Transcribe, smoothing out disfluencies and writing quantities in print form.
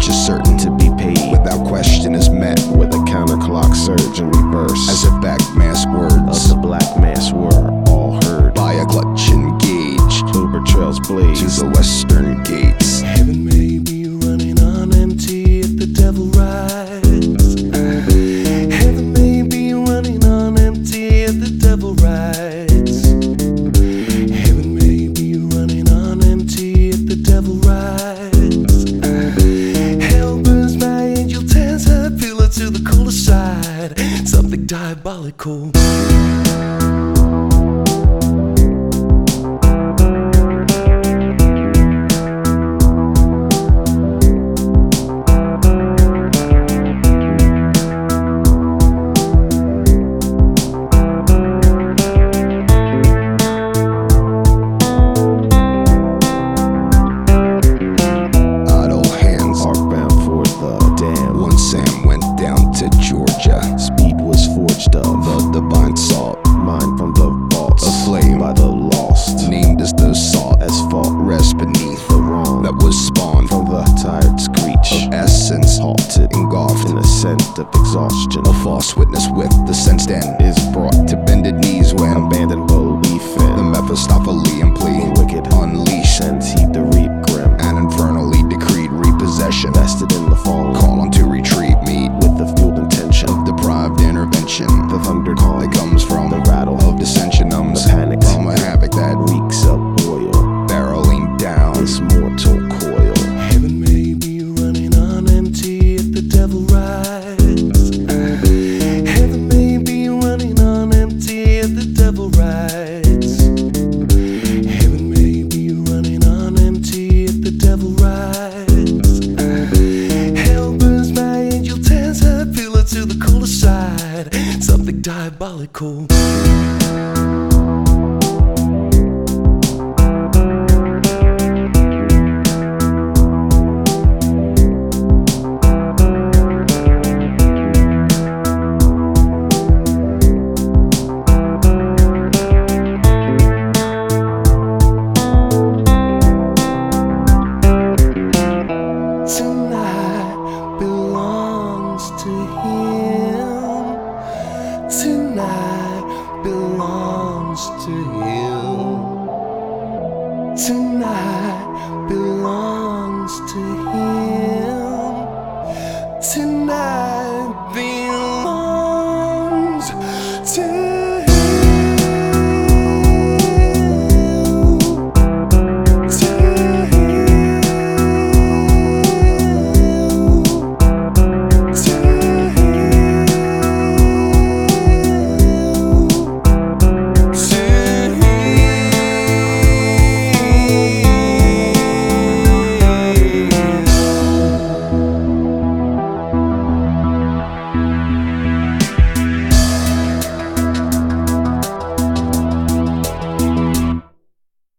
cash is certain to be paid. Without question is met with a counterclock surge in reverse, as if back mass words of the black mass were all heard by a clutch engaged. Uber trails blaze to the western gates. Heaven may be running on empty if the devil rides. Heaven may be running on empty if the devil rides. Heaven may be running on empty if the devil rides. Hell burns my angel tears her pillow to the cooler side. Something diabolical. Speed was forged of the divine salt, mine from the vaults, aflame by the lost, named as the salt, as fault rest beneath the wrong that was spawned from the tired screech of essence, halted, engulfed in the scent of exhaustion. A false witness with the sense then is brought to bended knees when abandoned belief in the Mephistophelian plea wicked unleashed, and heed the reap grim and infernally decreed repossession, vested in the fallen, call on to retreat meet with the fueled intention of deprived intervention. The thunder call It comes from the rattle of dissension, numbs the panic from a havoc that reeks of oil, barreling down this mortal coil. Heaven may be running on empty if the devil rides. Heaven may be running on empty if the devil rides. Heaven may be running on empty if the devil rides. Hell burns my angel tears her pillow to the cooler side. Something diabolical.